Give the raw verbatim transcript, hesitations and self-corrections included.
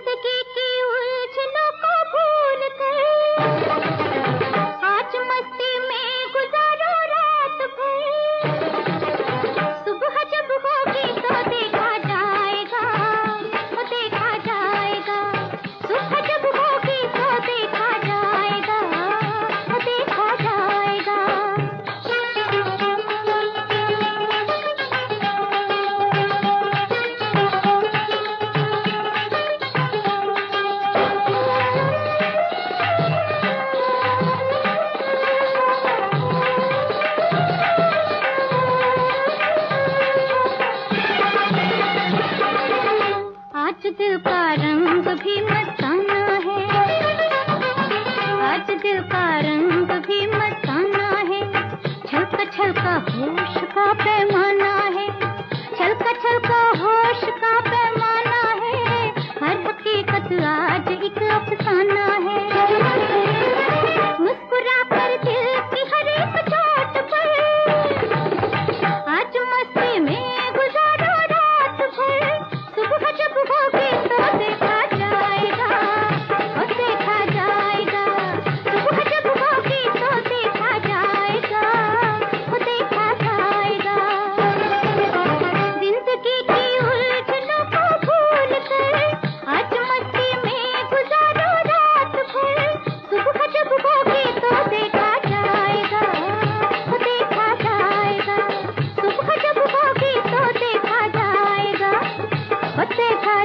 जिंदगी की उलझनों को भूल कर आज मस्ती में गुजारो रात भर। सुबह जब होगी तो देखा जाएगा, तो देखा जाएगा। सुबह जब होगी तो देखा जाएगा, तो देखा जाएगा। आज दिल का रंग भी मस्ताना है, आज दिल का रंग भी मस्ताना है। छलका छलका होश का पैमाना है, छलका छलका होश का पैमाना है। हर हकीकत आज एक अफसाना है। मुस्कुरा कर दिल की हर एक चोट पर आज मस्ती में गुजारो रात भर। सुबह जब होगी तो देखा जाएगा, ओ देखा जाएगा। सुबह जब होगी तो देखा जाएगा, ओ देखा जाएगा। जिंदगी की उलझनों को भूल कर आज मस्ती में गुजारो रात भर। सुबह जब होगी तो देखा जाएगा, ओ देखा जाएगा। सुबह जब होगी तो देखा जाएगा, ओ देखा